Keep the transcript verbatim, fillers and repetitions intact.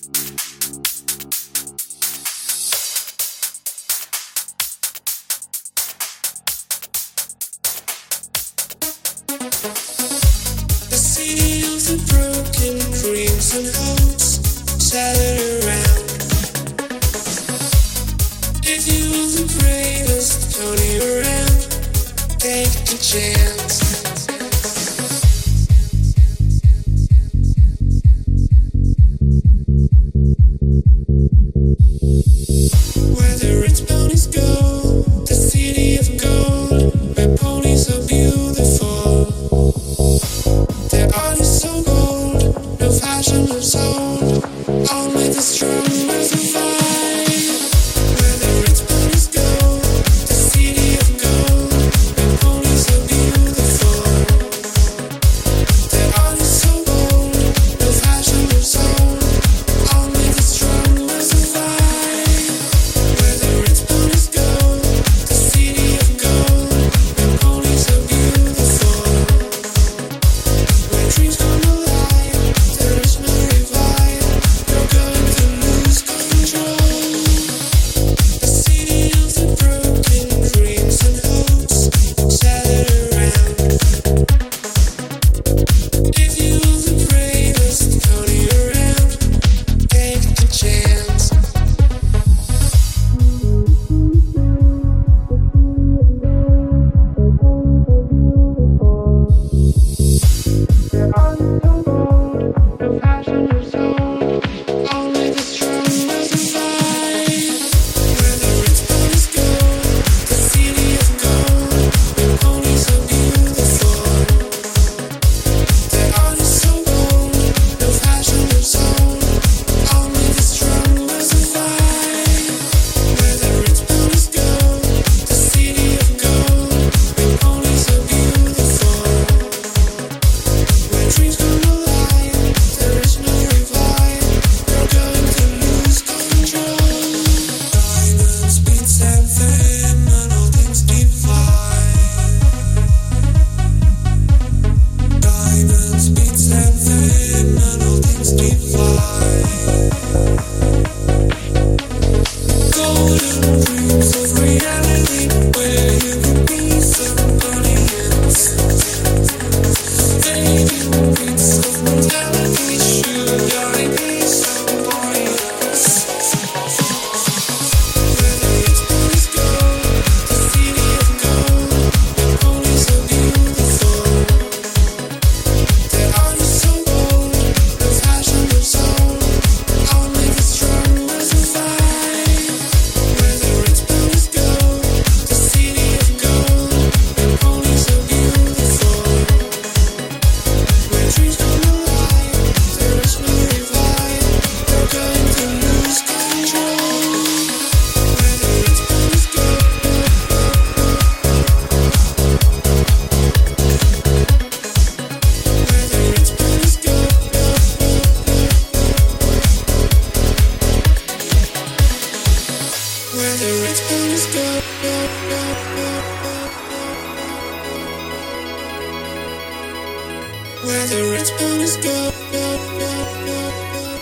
The seals of broken dreams and hopes shattered around. If you were the bravest pony around, take a chance. Whether it's ponies go, the city of gold, where ponies are beautiful. Their art is so bold, no fashion or soul, only the strong will survive. Whether it's ponies go, the city of gold, where ponies are beautiful. Their art is so bold, no fashion or soul, only the strong will survive. Whether it's ponies go, the city of gold, where ponies are beautiful. When dreams come alive, there is no revive. You're going to lose control. The city of the broken dreams and hopes shattered around. If you were the bravest pony around, take a chance. There are no gold, no fashion or soul, only the strong will survive. Whether it's ponies go, the city of gold, where ponies are beautiful. Their art is so bold, no fashion or soul, only the strong will survive. Whether it's ponies go, the city of gold, where ponies are beautiful. When dreams come alive, there is no revive. You're going to lose control. Diamonds beats and fame and all things divine. Diamonds beats and fame and all things divine. Golden dreams of reality, where you could be somebody else. Fading beats of mortality, should I be somebody else? Whether it's ponies go, the city of gold, where ponies are beautiful. Their art is so bold, no fashion or soul, only the strong will survive. Whether it's ponies go, the city of gold, where ponies are beautiful. When dreams come alive, there is no revive. You're going to lose control. Whether it's ponies go, whether it's ponies go, whether it's ponies go, whether it's ponies go.